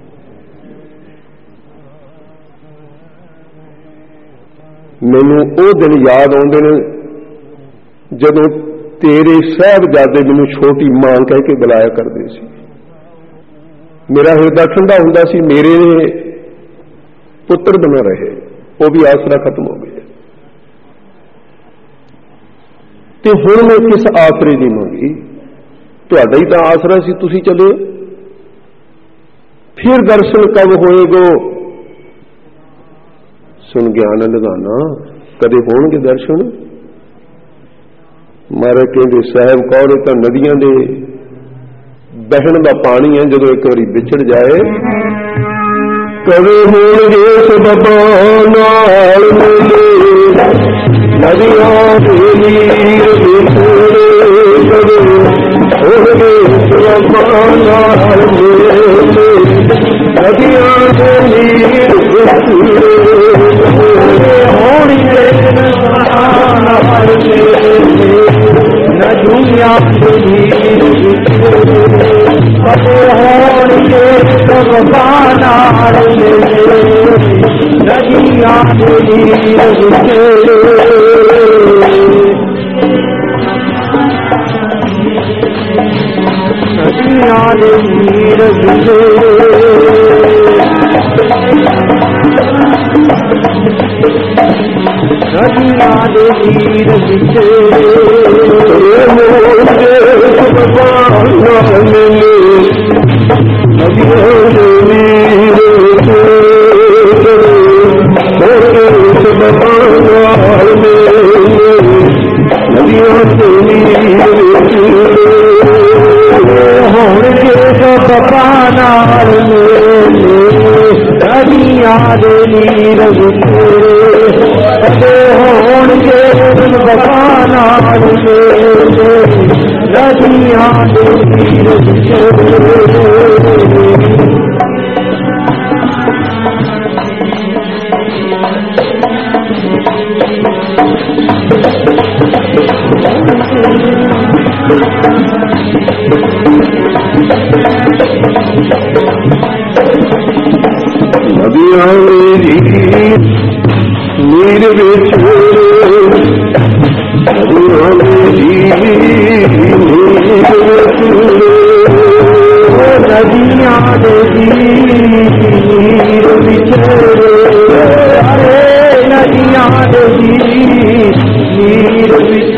ਮੈਨੂੰ ਉਹ ਦਿਨ ਯਾਦ ਆਉਂਦੇ ਨੇ ਜਦੋਂ ਤੇਰੇ ਸਾਹਿਬਜ਼ਾਦੇ ਮੈਨੂੰ ਛੋਟੀ ਮਾਂ ਕਹਿ ਕੇ ਬੁਲਾਇਆ ਕਰਦੇ ਸੀ। ਮੇਰਾ ਹਿਰਦਾ ਠੰਡਾ ਹੁੰਦਾ ਸੀ, ਮੇਰੇ ਪੁੱਤਰ ਬਣਾ ਰਹੇ, ਉਹ ਵੀ ਆਸਰਾ ਖਤਮ ਹੋ ਗਿਆ। ਤੇ ਹੁਣ ਮੈਂ ਕਿਸ ਆਸਰੇ ਦੀ ਮੰਗੀ? ਤੁਹਾਡਾ ਹੀ ਤਾਂ ਆਸਰਾ ਸੀ, ਤੁਸੀਂ ਚਲੇ। ਫਿਰ ਦਰਸ਼ਨ ਕਬ ਹੋਏਗੋ? ਸੁਣ ਗਿਆਨ ਲਗਾਣਾ, ਕਦੇ ਹੋਣਗੇ ਦਰਸ਼ਨ? ਮਹਾਰਾਜ ਕਹਿੰਦੇ ਸਾਹਿਬ ਕੌਰ, ਤਾਂ ਨਦੀਆਂ ਦੇ ਬਹਿਣ ਦਾ ਪਾਣੀ ਹੈ, ਜਦੋਂ ਇੱਕ ਵਾਰੀ ਵਿਛੜ ਜਾਏ। ਕਦੇ ਹੋਣਗੇ ਸਬਬਾਂ ਨਾਲ ਮਿਲੇ, ਨਦੀਆਂ ਦੇ ਨੀਰ ਵਿਛੜੇ, ਕਦੇ ਹੋਣਗੇ ਸਬਬਾਂ ਨਾਲ ਮਿਲੇ, ਨਦੀਆਂ ਦੇ ਨੀਰ ਵਿਛੜੇ, ਹੋਣਗੇ ਸਬਬਾਂ नदियां नीर कदे होणगे भगवा नाल मेरे नदियां नीर नदियां नीर नदियां नीर बिचे होणगे बाबा नाल नदियां नीर बिचे कदे होणगे बाबा नाल नदियां नीर बिचे नदियां नीर बिच नदियां नीर नदियां नीर बिच अरे नदियां नीर बिच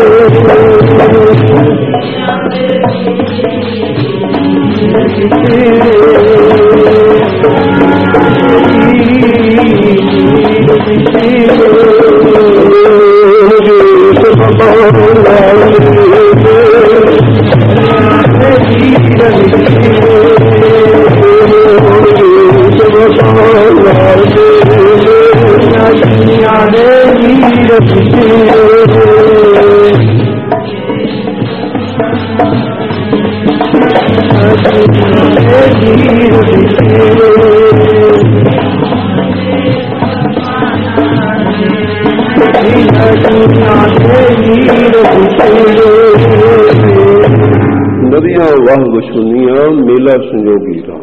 नदियां वाह गुशुनियां मेला संजोगी राम।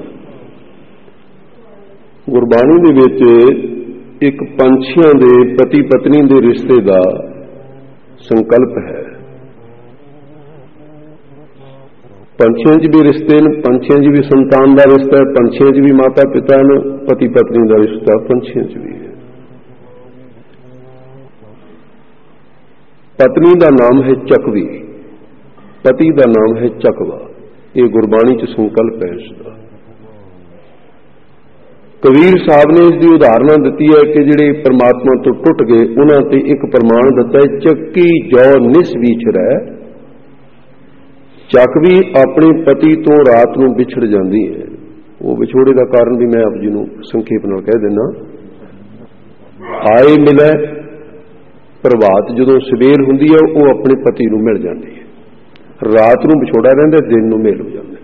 गुरबाणी ਦੇ ਵਿੱਚ ਇੱਕ ਪੰਛੀਆਂ ਦੇ ਪਤੀ ਪਤਨੀ ਦੇ ਰਿਸ਼ਤੇ ਦਾ ਸੰਕਲਪ ਹੈ। ਪੰਛੀਆਂ 'ਚ ਵੀ ਰਿਸ਼ਤੇ ਨੇ, ਪੰਛੀਆਂ 'ਚ ਵੀ ਸੰਤਾਨ ਦਾ ਰਿਸ਼ਤਾ ਹੈ, ਪੰਛੀਆਂ 'ਚ ਵੀ ਮਾਤਾ ਪਿਤਾ ਨੇ, ਪਤੀ ਪਤਨੀ ਦਾ ਰਿਸ਼ਤਾ ਪੰਛੀਆਂ 'ਚ ਵੀ ਹੈ। ਪਤਨੀ ਦਾ ਨਾਮ ਹੈ ਚੱਕਵੀ, ਪਤੀ ਦਾ ਨਾਮ ਹੈ ਚੱਕਵਾ। ਇਹ ਗੁਰਬਾਣੀ 'ਚ ਸੰਕਲਪ ਹੈ ਇਸ ਦਾ। ਕਬੀਰ ਸਾਹਿਬ ਨੇ ਇਸ ਦੀ ਉਦਾਹਰਣ ਦਿੱਤੀ ਹੈ ਕਿ ਜਿਹੜੇ ਪਰਮਾਤਮਾ ਤੋਂ ਟੁੱਟ ਗਏ ਉਹਨਾਂ ਤੇ ਇੱਕ ਪ੍ਰਮਾਣ ਦਿੱਤਾ ਹੈ, ਚੱਕੀ ਜੋ ਨਿਸ ਵਿਛੜੈ। ਚੱਕਵੀ ਆਪਣੇ ਪਤੀ ਤੋਂ ਰਾਤ ਨੂੰ ਵਿਛੜ ਜਾਂਦੀ ਹੈ। ਉਹ ਵਿਛੋੜੇ ਦਾ ਕਾਰਨ ਵੀ ਮੈਂ ਆਪ ਜੀ ਨੂੰ ਸੰਖੇਪ ਨਾਲ ਕਹਿ ਦਿੰਦਾ। ਆਏ ਮਿਲੈ ਪ੍ਰਭਾਤ, ਜਦੋਂ ਸਵੇਰ ਹੁੰਦੀ ਹੈ ਉਹ ਆਪਣੇ ਪਤੀ ਨੂੰ ਮਿਲ ਜਾਂਦੀ ਹੈ। ਰਾਤ ਨੂੰ ਵਿਛੋੜਾ ਰਹਿੰਦਾ, ਦਿਨ ਨੂੰ ਮੇਲ ਹੋ ਜਾਂਦਾ।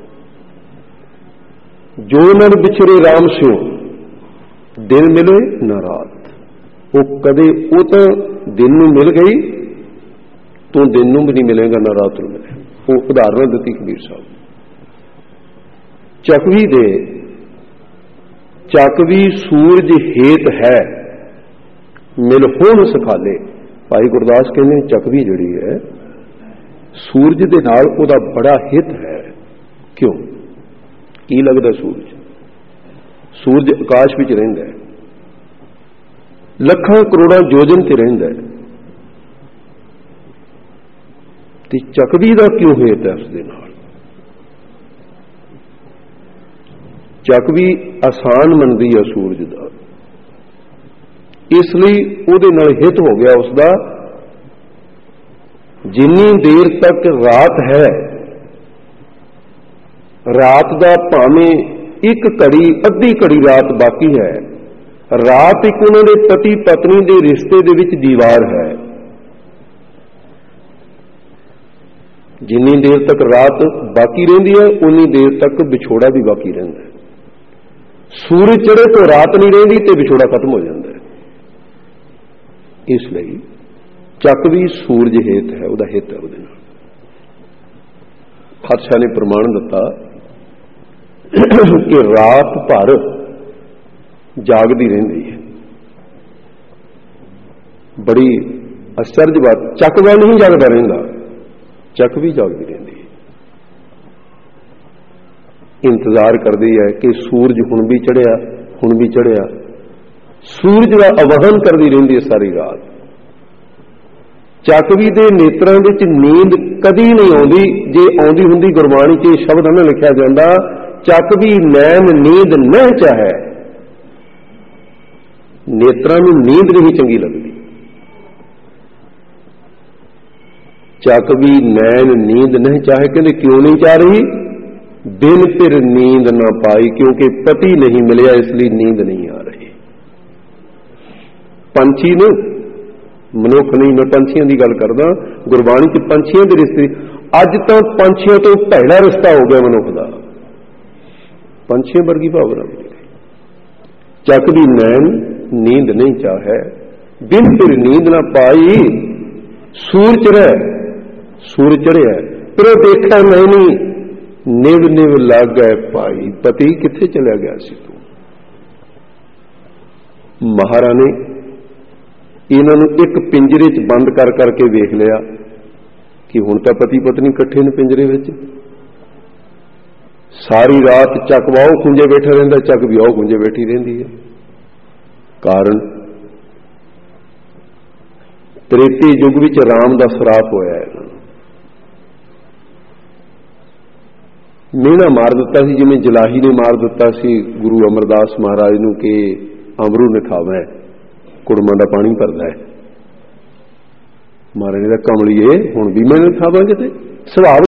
ਜੋ ਨਰ ਵਿਛੜੇ ਰਾਮ ਸਿਓ, ਦਿਨ ਮਿਲੇ ਨਾ ਰਾਤ। ਉਹ ਕਦੇ ਉਹ ਤਾਂ ਦਿਨ ਨੂੰ ਮਿਲ ਗਈ, ਤੂੰ ਦਿਨ ਨੂੰ ਵੀ ਨਹੀਂ ਮਿਲੇਗਾ ਨਾ ਰਾਤ ਨੂੰ ਮਿਲੇ। ਉਹ ਉਦਾਹਰਨ ਦਿੱਤੀ ਕਬੀਰ ਸਾਹਿਬ। ਚੱਕਵੀ ਦੇ ਚੱਕਵੀ ਸੂਰਜ ਹੇਤ ਹੈ ਮਿਲ ਹੋਣ ਸਖਾਲੇ। ਭਾਈ ਗੁਰਦਾਸ ਕਹਿੰਦੇ ਚੱਕਵੀ ਜਿਹੜੀ ਹੈ ਸੂਰਜ ਦੇ ਨਾਲ ਉਹਦਾ ਬੜਾ ਹਿੱਤ ਹੈ। ਕਿਉਂ? ਕੀ ਲੱਗਦਾ ਸੂਰਜ? ਸੂਰਜ ਆਕਾਸ਼ ਵਿੱਚ ਰਹਿੰਦਾ ਹੈ, ਲੱਖਾਂ ਕਰੋੜਾਂ ਯੋਜਨ ਤੇ ਰਹਿੰਦਾ ਹੈ, ਤੇ ਚੱਕਵੀ ਦਾ ਕਿਉਂ ਹਿੱਤ ਹੈ ਉਸ ਦੇ ਨਾਲ? ਚੱਕਵੀ ਆਸਾਨ ਮੰਨਦੀ ਹੈ ਸੂਰਜ ਦਾ, ਇਸ ਲਈ ਉਹਦੇ ਨਾਲ ਹਿੱਤ ਹੋ ਗਿਆ ਉਸਦਾ। ਜਿੰਨੀ ਦੇਰ ਤੱਕ ਰਾਤ ਹੈ, ਰਾਤ ਦਾ ਭਾਵੇਂ ਇੱਕ ਘੜੀ ਅੱਧੀ ਘੜੀ ਰਾਤ ਬਾਕੀ ਹੈ, ਰਾਤ ਇੱਕ ਉਹਨਾਂ ਦੇ ਪਤੀ ਪਤਨੀ ਦੇ ਰਿਸ਼ਤੇ ਦੇ ਵਿੱਚ ਦੀਵਾਰ ਹੈ। ਜਿੰਨੀ ਦੇਰ ਤੱਕ ਰਾਤ ਬਾਕੀ ਰਹਿੰਦੀ ਹੈ ਉਨੀ ਦੇਰ ਤੱਕ ਵਿਛੋੜਾ ਵੀ ਬਾਕੀ ਰਹਿੰਦਾ ਹੈ। ਸੂਰਜ ਚੜ੍ਹੇ ਤੋਂ ਰਾਤ ਨਹੀਂ ਰਹਿੰਦੀ ਤੇ ਵਿਛੋੜਾ ਖਤਮ ਹੋ ਜਾਂਦਾ ਹੈ। ਇਸ ਲਈ ਚੱਕਵੀ ਸੂਰਜ ਹੇਤ ਹੈ, ਉਹਦਾ ਹਿੱਤ ਹੈ ਉਹਦੇ ਨਾਲ। ਪਾਤਸ਼ਾਹ ਨੇ ਪ੍ਰਮਾਣ ਦਿੱਤਾ ਕਿ ਰਾਤ ਭਰ ਜਾਗਦੀ ਰਹਿੰਦੀ ਹੈ। ਬੜੀ ਅਚਰਜ ਬਾਤ, ਚੱਕਵਾ ਨਹੀਂ ਜਾਗਦਾ ਰਹਿੰਦਾ, ਚੱਕ ਵੀ ਜਾਗਦੀ ਰਹਿੰਦੀ ਹੈ। ਇੰਤਜ਼ਾਰ ਕਰਦੀ ਹੈ ਕਿ ਸੂਰਜ ਹੁਣ ਵੀ ਚੜ੍ਹਿਆ, ਹੁਣ ਵੀ ਚੜ੍ਹਿਆ। ਸੂਰਜ ਦਾ ਅਵਹਨ ਕਰਦੀ ਰਹਿੰਦੀ ਹੈ ਸਾਰੀ ਰਾਤ। ਚੱਕਵੀ ਦੇ ਨੇਤਰਾਂ ਵਿੱਚ ਨੀਂਦ ਕਦੀ ਨਹੀਂ ਆਉਂਦੀ। ਜੇ ਆਉਂਦੀ ਹੁੰਦੀ ਗੁਰਬਾਣੀ 'ਚ ਇਹ ਸ਼ਬਦ ਨਾ ਲਿਖਿਆ ਜਾਂਦਾ, ਚੱਕਵੀ ਨੈਣ ਨੀਂਦ ਨਹੀਂ ਚਾਹੇ। ਨੇਤਰਾਂ ਨੂੰ ਨੀਂਦ ਨਹੀਂ ਚੰਗੀ ਲੱਗਦੀ। ਚੱਕਵੀ ਨੈਣ ਨੀਂਦ ਨਹੀਂ ਚਾਹੇ, ਕਹਿੰਦੇ ਕਿਉਂ ਨਹੀਂ ਚਾਹ ਰਹੀ? ਦਿਨ ਫਿਰ ਨੀਂਦ ਨਾ ਪਾਈ, ਕਿਉਂਕਿ ਪਤੀ ਨਹੀਂ ਮਿਲਿਆ, ਇਸ ਲਈ ਨੀਂਦ ਨਹੀਂ ਆ ਰਹੀ। ਪੰਛੀ ਨੂੰ, ਮਨੁੱਖ ਨਹੀਂ, ਮੈਂ ਪੰਛੀਆਂ ਦੀ ਗੱਲ ਕਰਦਾ। ਗੁਰਬਾਣੀ 'ਚ ਪੰਛੀਆਂ ਦੇ ਰਿਸ਼ਤੇ, ਅੱਜ ਤਾਂ ਪੰਛੀਆਂ ਤੋਂ ਭੈੜਾ ਰਿਸ਼ਤਾ ਹੋ ਗਿਆ ਮਨੁੱਖ ਦਾ। ਪੰਛੀਆਂ ਵਰਗੀ ਭਾਵਨਾ ਮਿਲ ਗਈ। ਚੱਕਦੀ ਨੈਣ ਨੀਂਦ ਨਹੀਂ ਚਾਹੇ, ਬਿਨ ਫਿਰ ਨੀਂਦ ਨਾ ਪਾਈ। ਸੂਰ ਚੜ੍ਹਿਆ, ਸੂਰ ਚੜ੍ਹਿਆ, ਪਰ ਉਹ ਦੇਖਿਆ ਨਹੀਂ, ਨਿਵ ਨਿਵ ਲੱਗ ਗਏ ਭਾਈ। ਪਤੀ ਕਿੱਥੇ ਚਲਿਆ ਗਿਆ ਸੀ ਤੂੰ? ਮਹਾਰਾਣੀ ਇਹਨਾਂ ਨੂੰ ਇੱਕ ਪਿੰਜਰੇ 'ਚ ਬੰਦ ਕਰ ਕਰਕੇ ਵੇਖ ਲਿਆ ਕਿ ਹੁਣ ਤਾਂ ਪਤੀ ਪਤਨੀ ਇਕੱਠੇ ਨੇ ਪਿੰਜਰੇ ਵਿੱਚ। ਸਾਰੀ ਰਾਤ ਚੱਕ ਵਾਓ ਖੁੰਝੇ ਬੈਠਾ ਰਹਿੰਦਾ, ਚੱਕ ਵੀ ਆਓ ਖੁੰਝੇ ਬੈਠੀ ਰਹਿੰਦੀ ਹੈ। ਕਾਰਨ ਤ੍ਰੇਤੇ ਯੁੱਗ ਵਿੱਚ ਰਾਮ ਦਾ ਸਰਾਪ ਹੋਇਆ ਹੈ। ਮਿਹਣਾ ਮਾਰ ਦਿੱਤਾ ਸੀ, ਜਿਵੇਂ ਜਲਾਹੀ ਨੇ ਮਾਰ ਦਿੱਤਾ ਸੀ ਗੁਰੂ ਅਮਰਦਾਸ ਮਹਾਰਾਜ ਨੂੰ ਕਿ ਅਮਰੂ ਨੇ ਖਾਵਾ ਹੈ, ਕੁੜਮਾਂ ਦਾ ਪਾਣੀ ਭਰਦਾ ਹੈ। ਮਹਾਰਾਜ ਦਾ ਕਮਲੀਏ ਹੁਣ ਵੀ ਮੈਂ ਖਾਵਾਂਗੇ ਤੇ ਸੁਭਾਵ